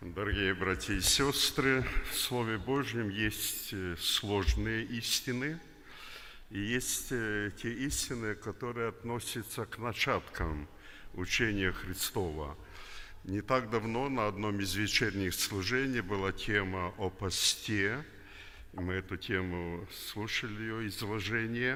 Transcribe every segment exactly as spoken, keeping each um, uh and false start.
Дорогие братья и сестры, в Слове Божьем есть сложные истины, и есть те истины, которые относятся к начаткам учения Христова. Не так давно на одном из вечерних служений была тема о посте, мы эту тему слушали, ее изложение,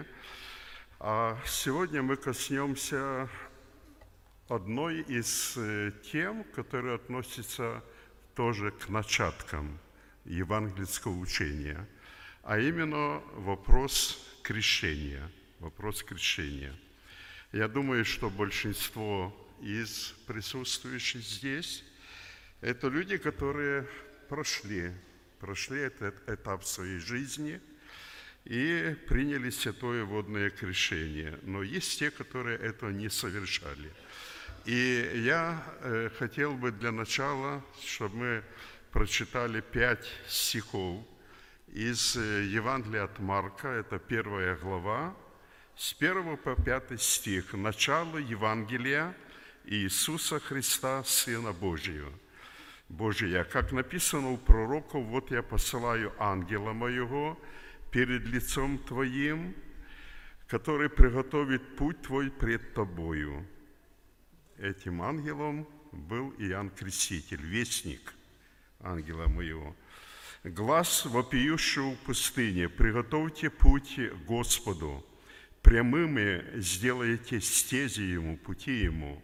а сегодня мы коснемся одной из тем, которые относятся тоже к начаткам евангельского учения, а именно вопрос крещения. Вопрос крещения. Я думаю, что большинство из присутствующих здесь – это люди, которые прошли, прошли этот этап своей жизни и приняли святое водное крещение. Но есть те, которые этого не совершали. И я э, хотел бы для начала, чтобы мы прочитали пять стихов из Евангелия от Марка, это первая глава, с первого по пятый стих, начало Евангелия Иисуса Христа, Сына Божьего. Божия, как написано у пророков, вот я посылаю ангела моего перед лицом твоим, который приготовит путь твой пред тобою. Этим ангелом был Иоанн Креститель, вестник ангела моего. Глас вопиющего в пустыне: приготовьте путь Господу, прямыми сделайте стези Ему, пути Ему.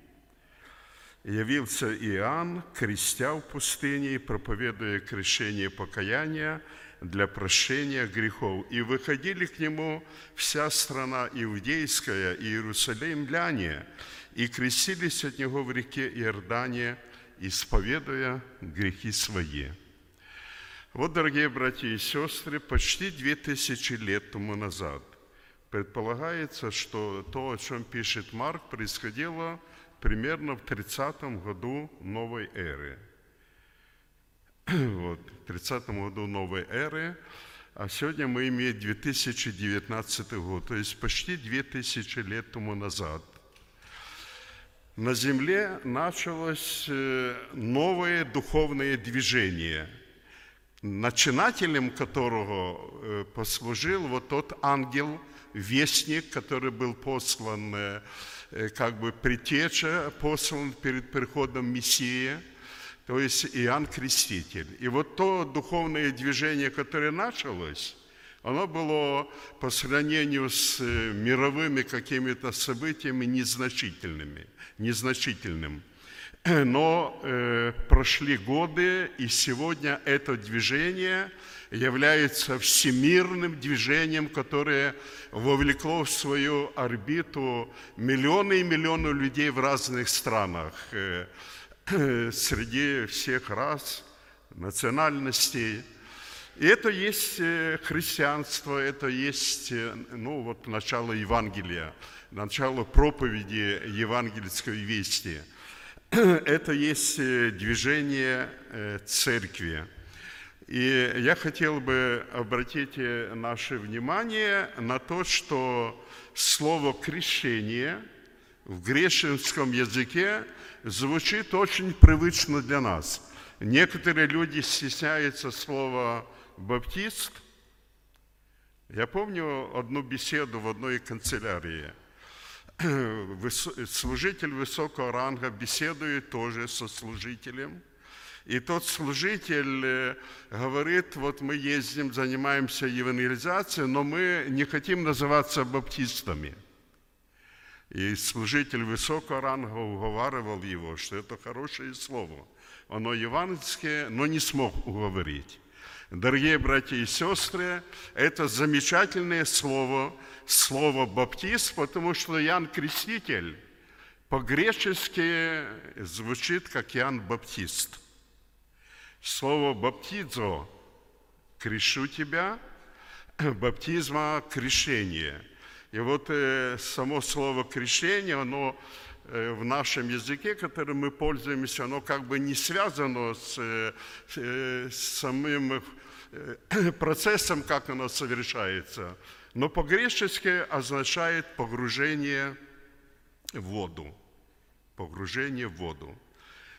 Явился Иоанн, крестя в пустыне, проповедуя крещение покаяния для прощения грехов. И выходили к Нему вся страна иудейская и иерусалимляне, и крестились от Него в реке Иордане, исповедуя грехи свои. Вот, дорогие братья и сестры, почти две тысячи лет тому назад предполагается, что то, о чем пишет Марк, происходило примерно в тридцатом году новой эры. Вот, в тридцатом году новой эры, а сегодня мы имеем две тысячи девятнадцатый год, то есть почти две тысячи лет тому назад. На земле началось новое духовное движение, начинателем которого послужил вот тот ангел-вестник, который был послан, как бы предтеча, послан перед приходом Мессии, то есть Иоанн Креститель. И вот то духовное движение, которое началось, оно было по сравнению с мировыми какими-то событиями незначительными, незначительным. Но э, прошли годы, и сегодня это движение является всемирным движением, которое вовлекло в свою орбиту миллионы и миллионы людей в разных странах, э, э, среди всех рас, национальностей. И это есть христианство, это есть, ну, вот начало Евангелия, начало проповеди евангельской вести. Это есть движение церкви. И я хотел бы обратить наше внимание на то, что слово «крещение» в греческом языке звучит очень привычно для нас. Некоторые люди стесняются слова «баптист». Я помню одну беседу в одной канцелярии. Служитель высокого ранга беседует тоже со служителем. И тот служитель говорит: вот мы ездим, занимаемся евангелизацией, но мы не хотим называться баптистами. И служитель высокого ранга уговаривал его, что это хорошее слово. Оно евангельское, но не смог уговорить. Дорогие братья и сестры, это замечательное слово, слово «баптист», потому что Иоанн Креститель по-гречески звучит как Иоанн Баптист. Слово «баптизо» – «крещу тебя», «баптизма» – «крещение». И вот э, само слово «крещение», оно в нашем языке, которым мы пользуемся, оно как бы не связано с, с самым процессом, как оно совершается, но по-гречески означает погружение в воду. Погружение в воду.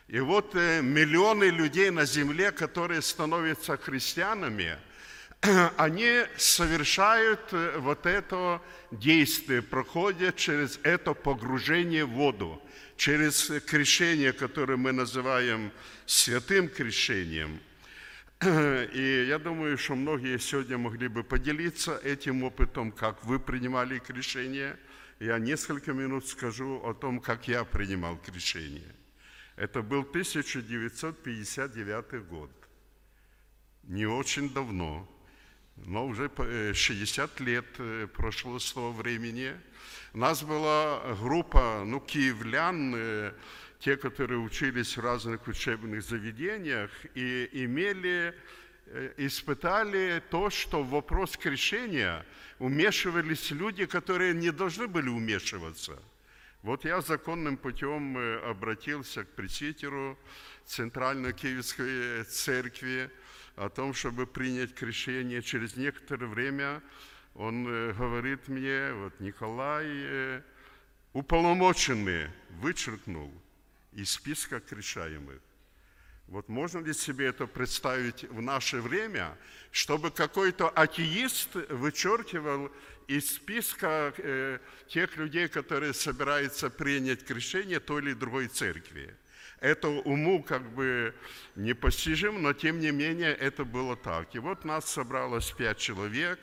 И вот миллионы людей на земле, которые становятся христианами, они совершают вот это действие, проходят через это погружение в воду, через крещение, которое мы называем святым крещением. И я думаю, что многие сегодня могли бы поделиться этим опытом, как вы принимали крещение. Я несколько минут скажу о том, как я принимал крещение. Это был тысяча девятьсот пятьдесят девятый год. Не очень давно. Но уже шестьдесят лет прошло с того времени. У нас была группа, ну, киевлян, те, которые учились в разных учебных заведениях и имели, испытали то, что в вопрос крещения вмешивались люди, которые не должны были вмешиваться. Вот я законным путем обратился к пресвитеру Центральной Киевской церкви о том, чтобы принять крещение. Через некоторое время он говорит мне, вот Николай, уполномоченный, вычеркнул из списка крещаемых. Вот можно ли себе это представить в наше время, чтобы какой-то атеист вычеркивал из списка э, тех людей, которые собираются принять крещение той или другой церкви? Это уму как бы непостижимо, но тем не менее это было так. И вот нас собралось пять человек,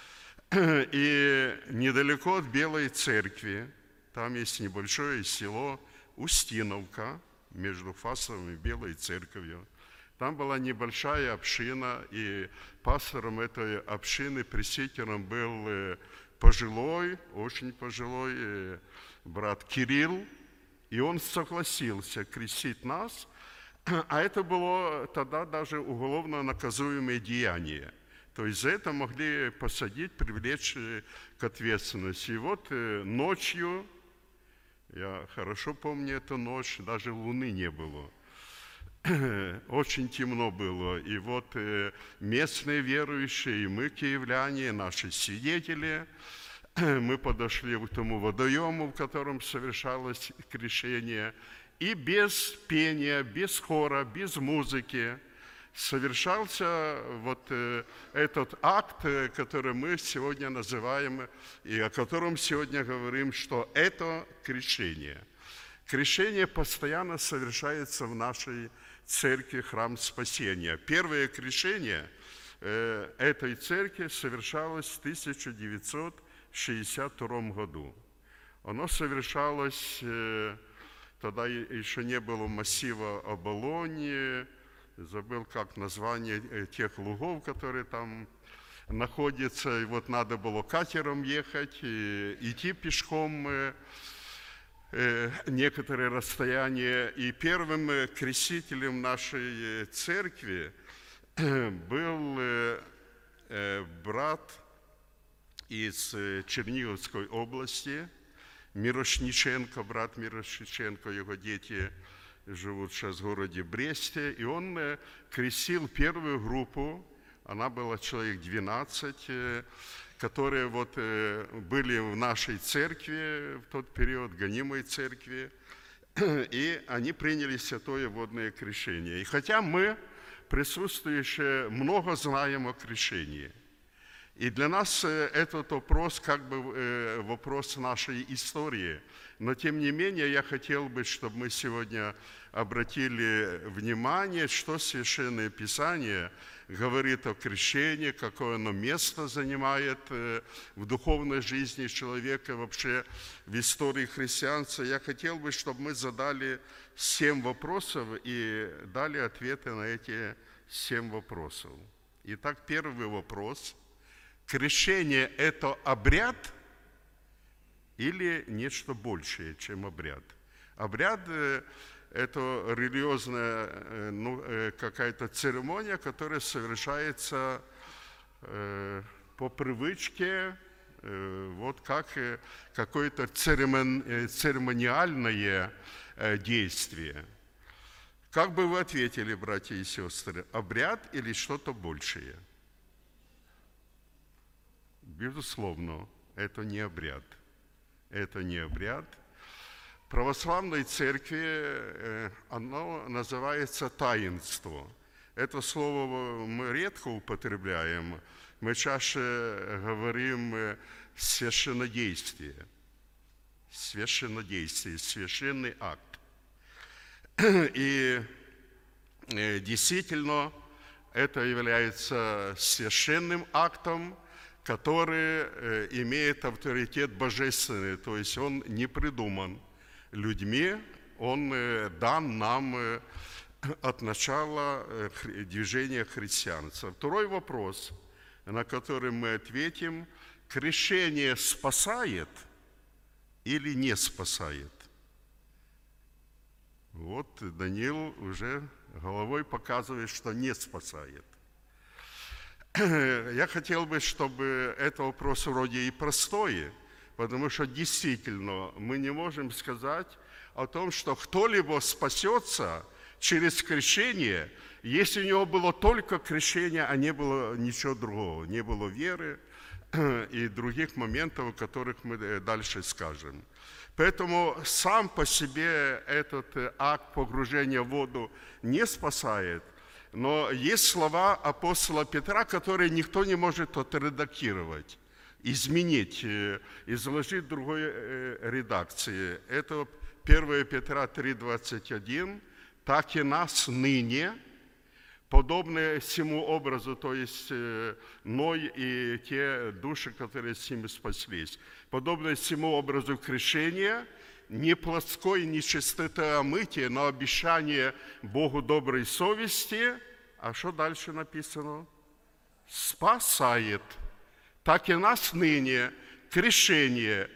и недалеко от Белой церкви, там есть небольшое село Устиновка, между Фасовым и Белой церковью. Там была небольшая община, и пастором этой общины, пресвитером был пожилой, очень пожилой брат Кирилл, и он согласился крестить нас, а это было тогда даже уголовно наказуемое деяние. То есть за это могли посадить, привлечь к ответственности. И вот ночью, я хорошо помню эту ночь, даже луны не было. Очень темно было. И вот местные верующие, и мы, киевляне, наши свидетели, мы подошли к тому водоему, в котором совершалось крещение, и без пения, без хора, без музыки совершался вот этот акт, который мы сегодня называем, и о котором сегодня говорим, что это крещение. Крещение постоянно совершается в нашей церкви Храм Спасения. Первое крещение этой церкви совершалось в тысяча девятьсот шестьдесят втором году. Оно совершалось, тогда еще не было массива Оболони, забыл, как название тех лугов, которые там находятся. И вот надо было катером ехать, и идти пешком некоторое расстояние. И первым крестителем нашей церкви был брат из Черниговской области, Мирошниченко, брат Мирошниченко, его дети живут сейчас в городе Бресте, и он крестил первую группу, она была человек двенадцать, которые вот были в нашей церкви в тот период, гонимой церкви, и они приняли святое водное крещение. И хотя мы, присутствующие, много знаем о крещении, и для нас этот вопрос как бы вопрос нашей истории. Но тем не менее я хотел бы, чтобы мы сегодня обратили внимание, что Священное Писание говорит о крещении, какое оно место занимает в духовной жизни человека, вообще в истории христианства. Я хотел бы, чтобы мы задали семь вопросов и дали ответы на эти семь вопросов. Итак, первый вопрос. Крещение – это обряд или нечто большее, чем обряд? Обряд – это религиозная ну, какая-то церемония, которая совершается э, по привычке, э, вот как какое-то церемон, церемониальное э, действие. Как бы вы ответили, братья и сестры, обряд или что-то большее? Безусловно, это не обряд. Это не обряд, православной церкви оно называется таинство. Это слово мы редко употребляем, мы чаще говорим священнодействие. Священнодействие, священный акт. И действительно, это является священным актом, который имеет авторитет божественный, то есть он не придуман людьми, он дан нам от начала движения христианства. Второй вопрос, на который мы ответим: крещение спасает или не спасает? Вот Даниил уже головой показывает, что не спасает. Я хотел бы, чтобы этот вопрос вроде и простой, потому что действительно мы не можем сказать о том, что кто-либо спасется через крещение, если у него было только крещение, а не было ничего другого, не было веры и других моментов, о которых мы дальше скажем. Поэтому сам по себе этот акт погружения в воду не спасает, но есть слова апостола Петра, которые никто не может отредактировать, изменить, изложить в другой редакции. Это первое Петра три двадцать один. «Так и нас ныне, подобные всему образу», то есть Ной и те души, которые с ними спаслись, подобное всему образу крещения, не плотской нечистоты омытия, но обещание Богу доброй совести. А что дальше написано? Спасает. Так и нас ныне крещение,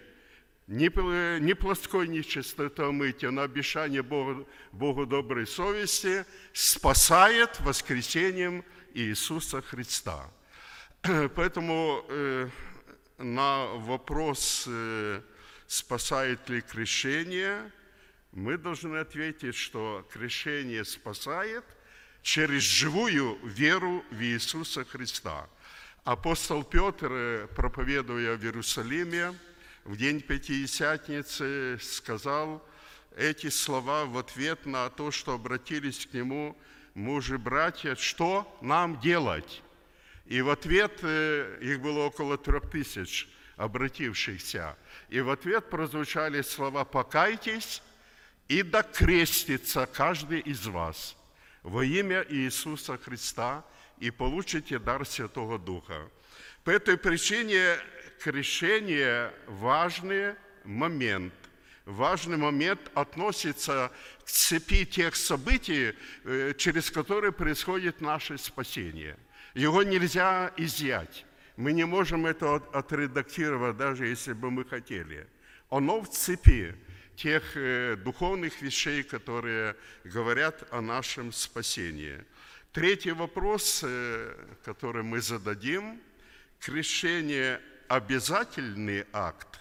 не плотской нечистоты омытия, но обещание Богу, Богу доброй совести спасает воскресением Иисуса Христа. Поэтому э, на вопрос, э, спасает ли крещение, мы должны ответить, что крещение спасает через живую веру в Иисуса Христа. Апостол Петр, проповедуя в Иерусалиме, в день Пятидесятницы сказал эти слова в ответ на то, что обратились к нему мужи-братья: что нам делать? И в ответ, их было около трех тысяч обратившихся, и в ответ прозвучали слова: покайтесь и да крестится каждый из вас во имя Иисуса Христа, и получите дар Святого Духа. По этой причине крещение – важный момент. Важный момент относится к цепи тех событий, через которые происходит наше спасение. Его нельзя изъять. Мы не можем это отредактировать, даже если бы мы хотели. Оно в цепи тех духовных вещей, которые говорят о нашем спасении. Третий вопрос, который мы зададим: крещение – обязательный акт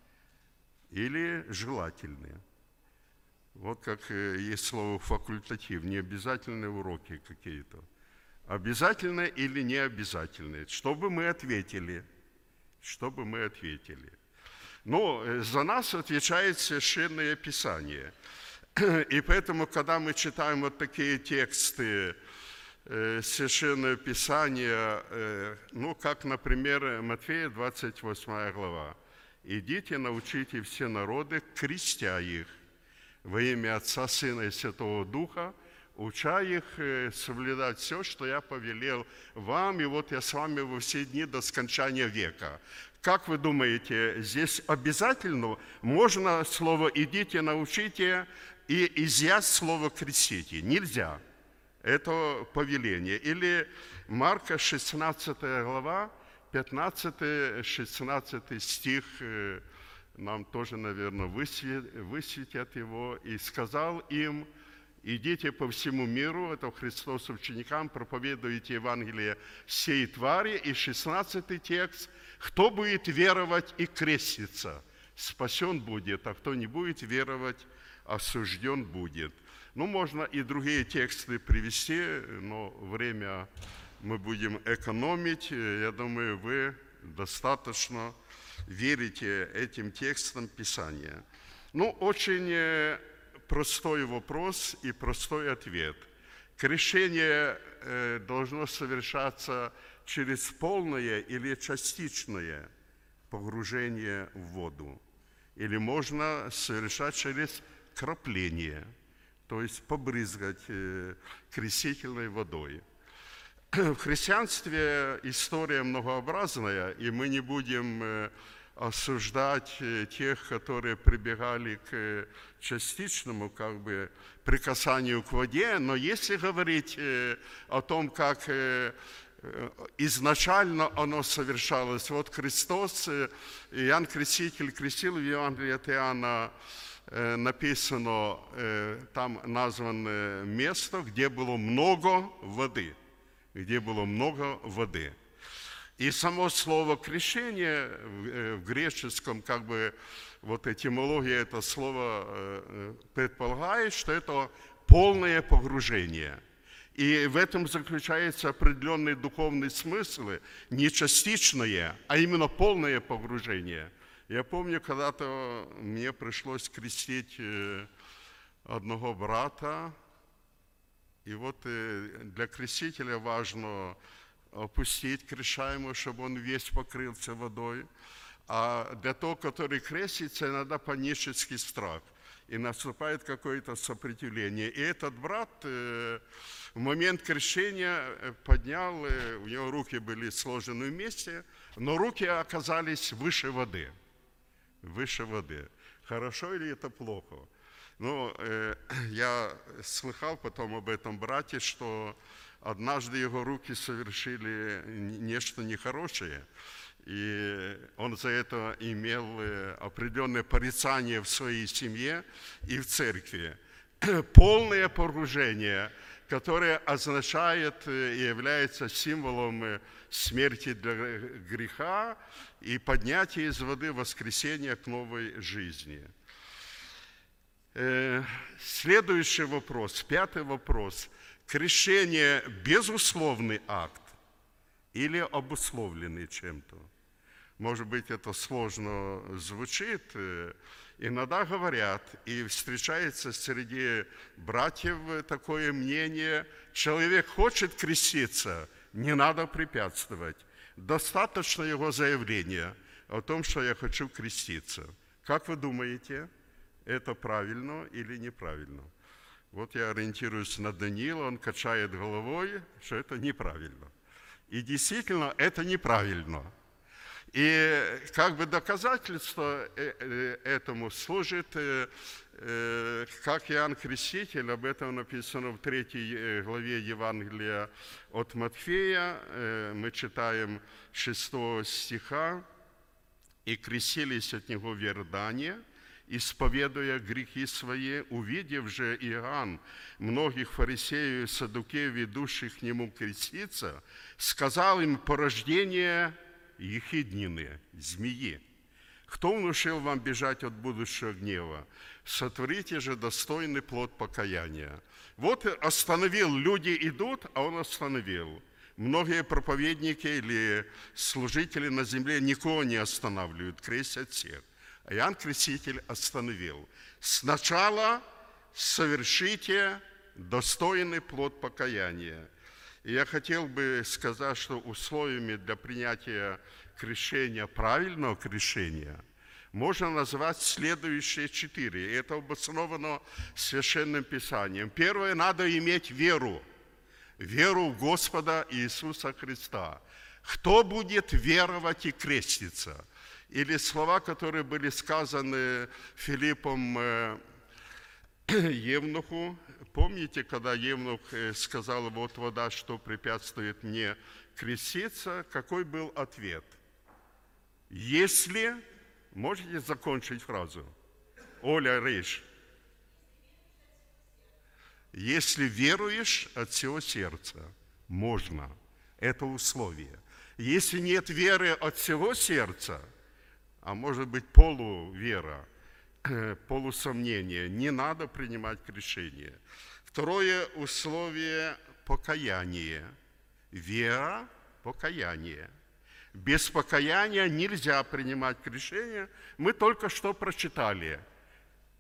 или желательный? Вот как есть слово факультатив, необязательные уроки какие-то. Обязательно или не обязательно? Чтобы мы ответили. Чтобы мы ответили. Но за нас отвечает Священное Писание. И поэтому, когда мы читаем вот такие тексты Священное Писание, ну, как, например, Матфея двадцать восьмая глава. «Идите, научите все народы, крестя их во имя Отца, Сына и Святого Духа, уча их соблюдать все, что я повелел вам, и вот я с вами во все дни до скончания века». Как вы думаете, здесь обязательно можно слово «идите, научите» и изъять слово «крестите»? Нельзя. Это повеление. Или Марка шестнадцатая глава, пятнадцатый-шестнадцатый стих, нам тоже, наверное, высветят его. «И сказал им: идите по всему миру», это Христос ученикам, проповедуйте Евангелие всей твари. И шестнадцатый текст: «Кто будет веровать и креститься, спасен будет, а кто не будет веровать, осужден будет». Ну, можно и другие тексты привести, но время мы будем экономить. Я думаю, вы достаточно верите этим текстам Писания. Ну, очень простой вопрос и простой ответ. Крещение должно совершаться через полное или частичное погружение в воду. Или можно совершать через крапление, то есть побрызгать крестительной водой. В христианстве история многообразная, и мы не будем осуждать тех, которые прибегали к частичному как бы прикасанию к воде, но если говорить о том, как изначально оно совершалось, вот Христос, Иоанн Креститель крестил в Евангелии от Иоанна, написано, там названо место, где было много воды, где было много воды. И само слово крещение в греческом, как бы, вот этимология этого слова предполагает, что это полное погружение. И в этом заключается определенный духовный смысл, не частичное, а именно полное погружение. Я помню, когда-то мне пришлось крестить одного брата, и вот для крестителя важно опустить крещаемого, чтобы он весь покрылся водой. А для того, который крестится, иногда панический страх. И наступает какое-то сопротивление. И этот брат в момент крещения поднял, у него руки были сложены вместе, но руки оказались выше воды. Выше воды. Хорошо или это плохо? Ну, я слыхал потом об этом брате, что однажды его руки совершили нечто нехорошее, и он за это имел определенное порицание в своей семье и в церкви. Полное погружение, которое означает и является символом смерти для греха и поднятия из воды воскресения к новой жизни. Следующий вопрос, пятый вопрос. Крещение – безусловный акт или обусловленный чем-то? Может быть, это сложно звучит. Иногда говорят, и встречается среди братьев такое мнение, человек хочет креститься, не надо препятствовать. Достаточно его заявления о том, что я хочу креститься. Как вы думаете, это правильно или неправильно? Вот я ориентируюсь на Даниила, он качает головой, что это неправильно. И действительно, это неправильно. И как бы доказательство этому служит, как Иоанн Креститель, об этом написано в третьей главе Евангелия от Матфея, мы читаем шестого стиха, «И крестились от него в Иордане, исповедуя грехи свои, увидев же Иоанн многих фарисеев и саддукеев, ведущих к нему креститься, сказал им: порождение ехиднины, змеи. Кто внушил вам бежать от будущего гнева? Сотворите же достойный плод покаяния». Вот остановил, люди идут, а он остановил. Многие проповедники или служители на земле никого не останавливают, крестят всех. А Иоанн Креститель остановил. Сначала совершите достойный плод покаяния. И я хотел бы сказать, что условиями для принятия крещения, правильного крещения, можно назвать следующие четыре. И это обосновано Священным Писанием. Первое, надо иметь веру. Веру в Господа Иисуса Христа. Кто будет веровать и креститься? Или слова, которые были сказаны Филиппом Евнуху. Помните, когда Евнух сказал: вот вода, что препятствует мне креститься, какой был ответ? Если, можете закончить фразу? Оля, речь. Если веруешь от всего сердца, можно. Это условие. Если нет веры от всего сердца, а может быть полувера, полусомнение, не надо принимать крещение. Второе условие – покаяние. Вера – покаяние. Без покаяния нельзя принимать крещение. Мы только что прочитали.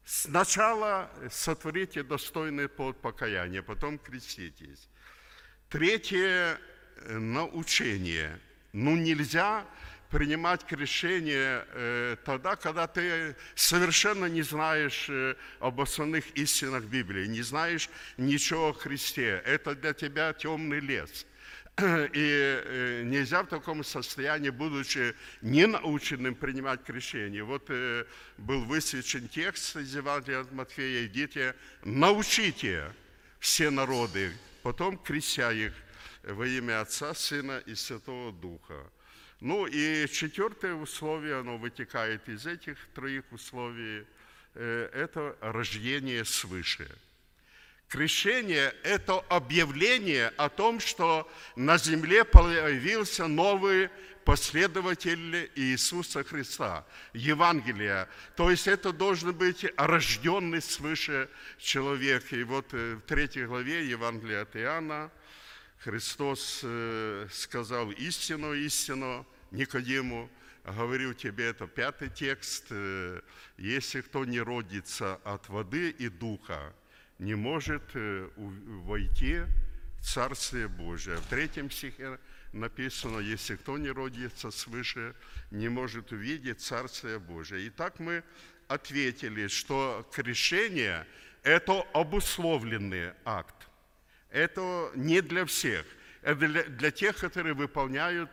Сначала сотворите достойный плод покаяния, потом креститесь. Третье – научение. Ну, нельзя принимать крещение э, тогда, когда ты совершенно не знаешь э, об основных истинах Библии, не знаешь ничего о Христе. Это для тебя темный лес. И нельзя в таком состоянии, будучи ненаученным, принимать крещение. Вот был высвечен текст из Евангелия от Матфея: «Идите, научите все народы, потом крестя их во имя Отца, Сына и Святого Духа». Ну и четвертое условие, оно вытекает из этих троих условий, это рождение свыше. Крещение – это объявление о том, что на земле появился новый последователь Иисуса Христа, Евангелие. То есть это должен быть рожденный свыше человек. И вот в третьей главе Евангелия от Иоанна Христос сказал: «Истину, истину, Никодиму, говорю тебе», это пятый текст: «если кто не родится от воды и духа, не может войти в Царствие Божие». В третьем стихе написано: «Если кто не родится свыше, не может увидеть Царствие Божие». Итак, мы ответили, что крещение – это обусловленный акт. Это не для всех. Это для, для тех, которые выполняют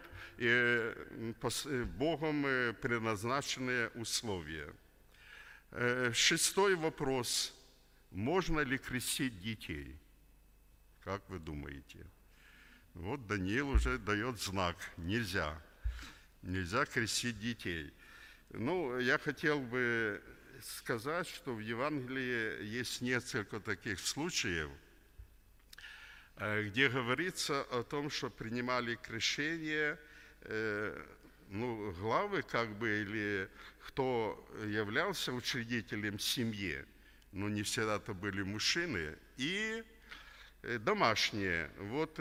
Богом предназначенные условия. Шестой вопрос. Можно ли крестить детей? Как вы думаете? Вот Даниил уже дает знак: нельзя. Нельзя крестить детей. Ну, я хотел бы сказать, что в Евангелии есть несколько таких случаев, где говорится о том, что принимали крещение, ну, главы, как бы, или кто являлся учредителем семьи. Но не всегда это были мужчины, и домашние. Вот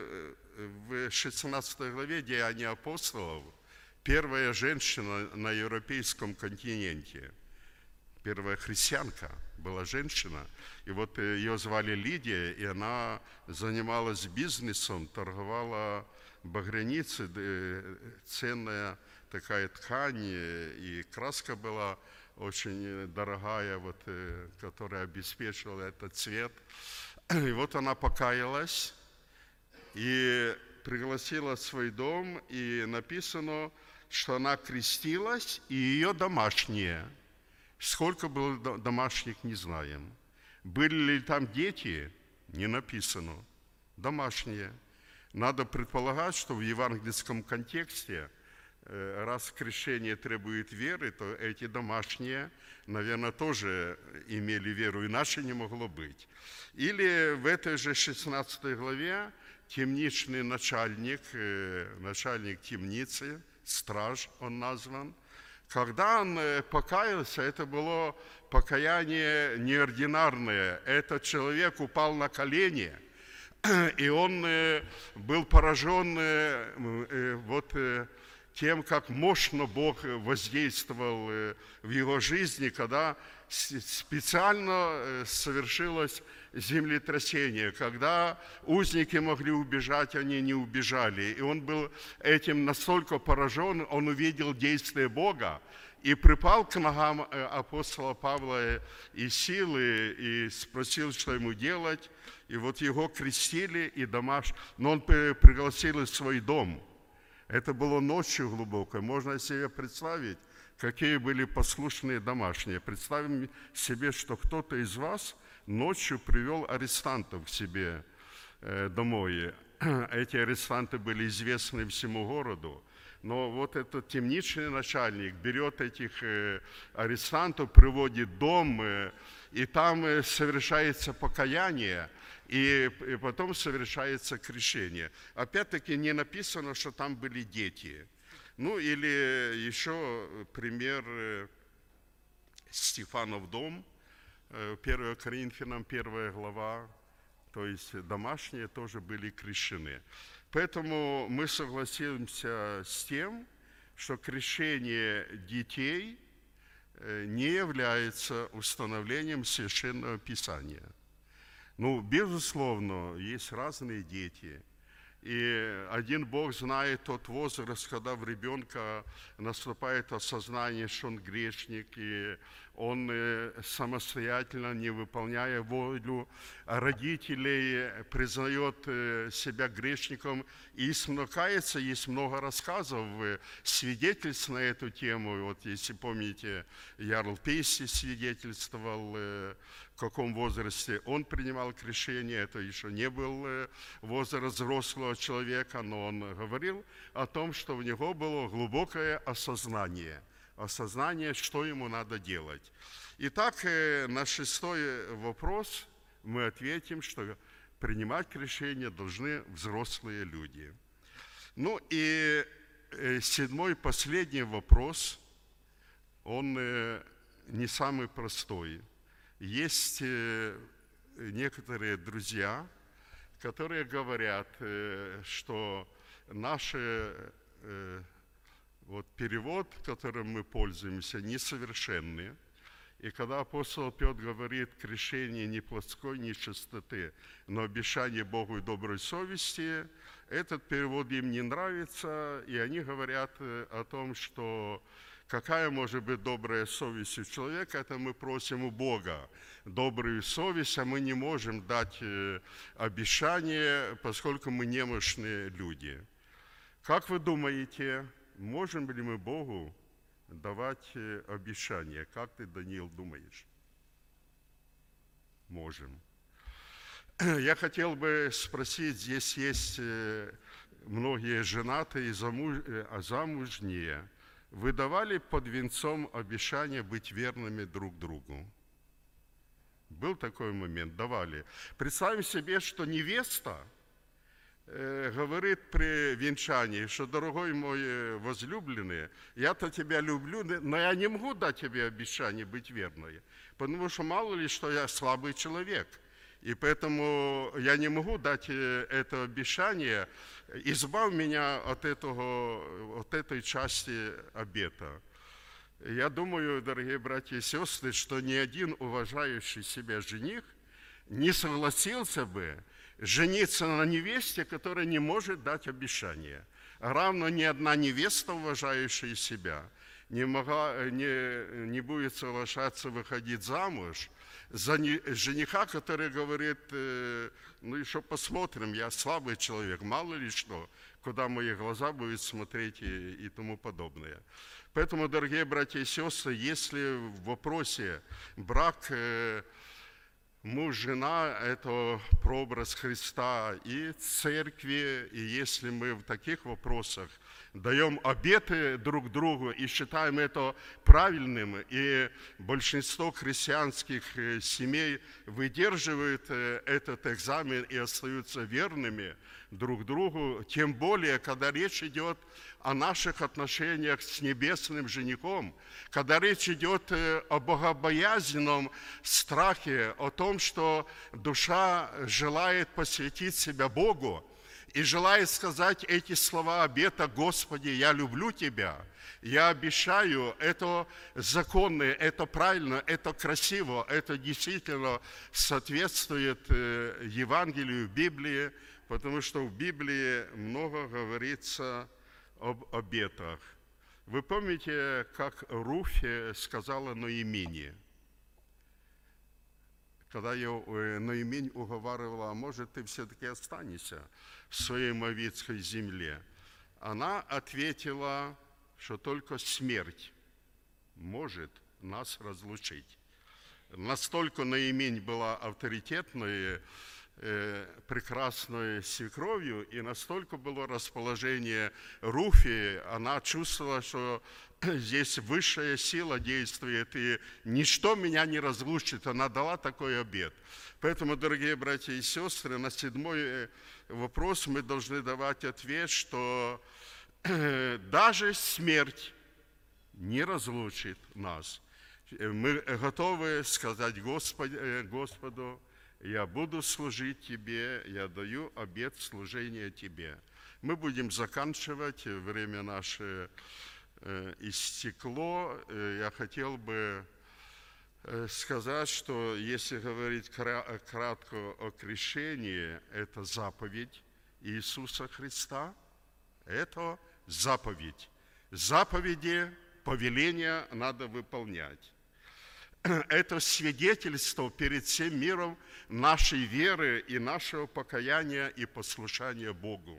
в шестнадцатой главе Деяния апостолов первая женщина на европейском континенте, первая христианка была женщина, и вот ее звали Лидия, и она занималась бизнесом, торговала багряницей, ценная такая ткань, и краска была очень дорогая, вот, которая обеспечивала этот цвет. И вот она покаялась и пригласила в свой дом, и написано, что она крестилась, и ее домашние. Сколько было домашних, не знаем. Были ли там дети? Не написано. Домашние. Надо предполагать, что в евангельском контексте, раз крещение требует веры, то эти домашние, наверное, тоже имели веру, иначе не могло быть. Или в этой же шестнадцатой главе темничный начальник, начальник темницы, страж он назван, когда он покаялся, это было покаяние неординарное. Этот человек упал на колени, и он был поражен вот тем, как мощно Бог воздействовал в его жизни, когда специально совершилось землетрясение, когда узники могли убежать, они не убежали. И он был этим настолько поражен, он увидел действие Бога и припал к ногам апостола Павла и Силы и спросил, что ему делать. И вот его крестили, и домаш... но он пригласил в свой дом. Это было ночью глубокой. Можно себе представить, какие были послушные домашние. Представим себе, что кто-то из вас ночью привел арестантов к себе домой. Эти арестанты были известны всему городу. Но вот этот темничный начальник берет этих арестантов, приводит в дом, и там совершается покаяние, и потом совершается крещение. Опять-таки не написано, что там были дети. Ну или еще пример Стефанов дом, первое Коринфянам, первая глава, то есть домашние тоже были крещены. Поэтому мы согласимся с тем, что крещение детей не является установлением Священного Писания. Ну, безусловно, есть разные дети. И один Бог знает тот возраст, когда в ребенка наступает осознание, что он грешник, и он самостоятельно, не выполняя волю родителей, признает себя грешником и истинно кается. Есть много рассказов, свидетельств на эту тему. Вот если помните, Ярл Пейси свидетельствовал, в каком возрасте он принимал крещение. Это еще не был возраст взрослого человека, но он говорил о том, что у него было глубокое осознание. Осознание, что ему надо делать. Итак, на шестой вопрос мы ответим, что принимать крещение должны взрослые люди. Ну и седьмой, последний вопрос, он не самый простой. Есть некоторые друзья, которые говорят, что наши вот перевод, которым мы пользуемся, несовершенный. И когда апостол Петр говорит крещение не плотской, не чистоты, но обещание Богу и доброй совести, этот перевод им не нравится, и они говорят о том, что какая может быть добрая совесть у человека, это мы просим у Бога добрую совесть, а мы не можем дать обещание, поскольку мы немощные люди. Как вы думаете, можем ли мы Богу давать обещания? Как ты, Даниил, думаешь? Можем. Я хотел бы спросить, здесь есть многие женатые и замужние. Вы давали под венцом обещание быть верными друг другу? Был такой момент? Давали. Представим себе, что невеста говорит при венчании, что, дорогой мой возлюбленный, я-то тебя люблю, но я не могу дать тебе обещание быть верной, потому что мало ли, что я слабый человек, и поэтому я не могу дать это обещание, избавь меня от, этого, от этой части обета. Я думаю, дорогие братья и сестры, что ни один уважающий себя жених не согласился бы жениться на невесте, которая не может дать обещание. Равно ни одна невеста, уважающая себя, не, могла, не, не будет соглашаться выходить замуж за жениха, который говорит, ну еще посмотрим, я слабый человек, мало ли что, куда мои глаза будут смотреть и, и тому подобное. Поэтому, дорогие братья и сестры, если в вопросе брак, муж, жена – это прообраз Христа и церкви, и если мы в таких вопросах даем обеты друг другу и считаем это правильным, и большинство христианских семей выдерживают этот экзамен и остаются верными друг другу, тем более, когда речь идет о наших отношениях с небесным женихом, когда речь идет о богобоязненном страхе, о том, что душа желает посвятить себя Богу и желает сказать эти слова обета: «Господи, я люблю Тебя, я обещаю», это законно, это правильно, это красиво, это действительно соответствует Евангелию, Библии, потому что в Библии много говорится об обетах. Вы помните, как Руфь сказала Ноэмине, когда ее Ноэминь уговаривала: а может, ты все-таки останешься в своей моавитской земле? Она ответила, что только смерть может нас разлучить. Настолько Ноэминь была авторитетной, прекрасной свекровью, и настолько было расположение Руфи, она чувствовала, что здесь высшая сила действует, и ничто меня не разлучит. Она дала такой обет. Поэтому, дорогие братья и сестры, на седьмой вопрос мы должны давать ответ, что даже смерть не разлучит нас. Мы готовы сказать Господи, Господу: я буду служить Тебе, я даю обет служения Тебе. Мы будем заканчивать, время наше истекло, я хотел бы сказать, что если говорить кратко о крещении, это заповедь Иисуса Христа, это заповедь. Заповеди, повеления надо выполнять. Это свидетельство перед всем миром нашей веры и нашего покаяния и послушания Богу.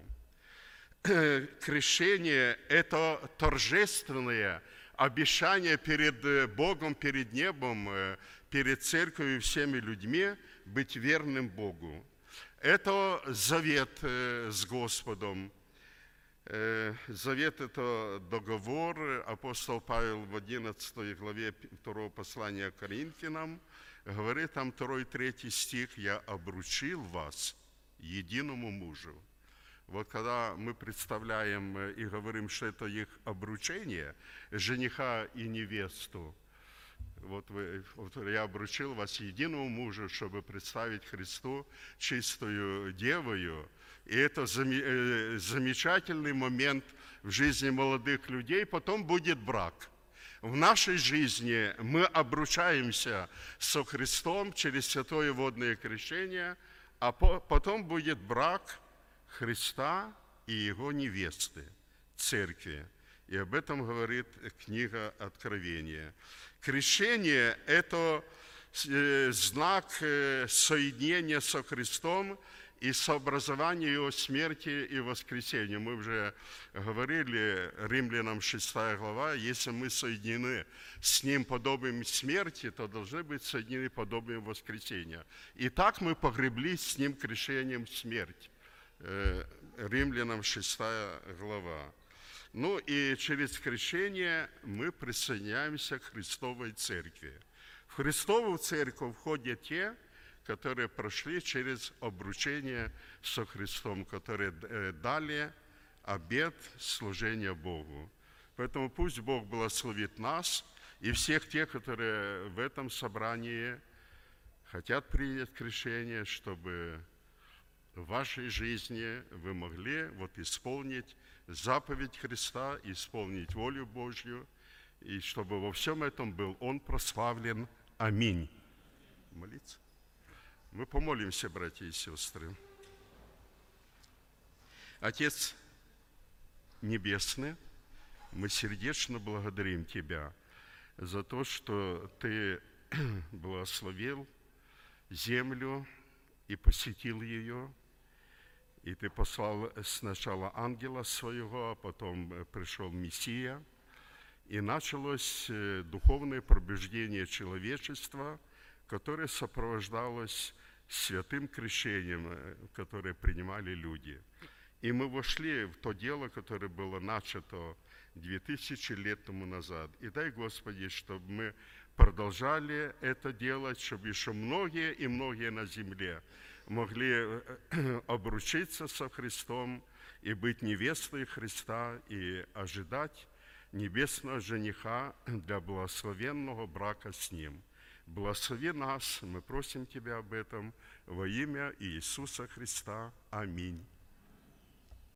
Крещение – это торжественное обещание перед Богом, перед небом, перед церковью и всеми людьми быть верным Богу. Это завет с Господом. Завет – это договор. Апостол Павел в одиннадцатой главе второго послания к Коринфянам говорит, там второй-третий стих: «Я обручил вас единому мужу». Вот когда мы представляем и говорим, что это их обручение, жениха и невесту, вот, вы, вот я обручил вас единому мужу, чтобы представить Христу чистую девою. И это замечательный момент в жизни молодых людей. Потом будет брак. В нашей жизни мы обручаемся со Христом через святое водное крещение, а потом будет брак Христа и Его невесты, церкви. И об этом говорит книга Откровения. Крещение – это знак соединения со Христом и сообразования Его смерти и воскресения. Мы уже говорили, Римлянам шестая глава, если мы соединены с Ним подобием смерти, то должны быть соединены подобием воскресения. И так мы погреблись с Ним крещением в смерть. Римлянам шестая глава. Ну и через крещение мы присоединяемся к Христовой Церкви. В Христову Церковь входят те, которые прошли через обручение со Христом, которые дали обет служения Богу. Поэтому пусть Бог благословит нас и всех тех, которые в этом собрании хотят принять крещение, чтобы в вашей жизни вы могли вот исполнить заповедь Христа, исполнить волю Божью, и чтобы во всем этом был Он прославлен. Аминь. Молиться. Мы помолимся, братья и сестры. Отец Небесный, мы сердечно благодарим Тебя за то, что Ты благословил землю и посетил ее. И Ты послал сначала ангела своего, а потом пришел Мессия. И началось духовное пробуждение человечества, которое сопровождалось святым крещением, которое принимали люди. И мы вошли в то дело, которое было начато две тысячи лет тому назад. И дай, Господи, чтобы мы продолжали это делать, чтобы еще многие и многие на земле могли обручиться со Христом и быть невестой Христа и ожидать небесного жениха для благословенного брака с Ним. Благослови нас, мы просим Тебя об этом во имя Иисуса Христа. Аминь.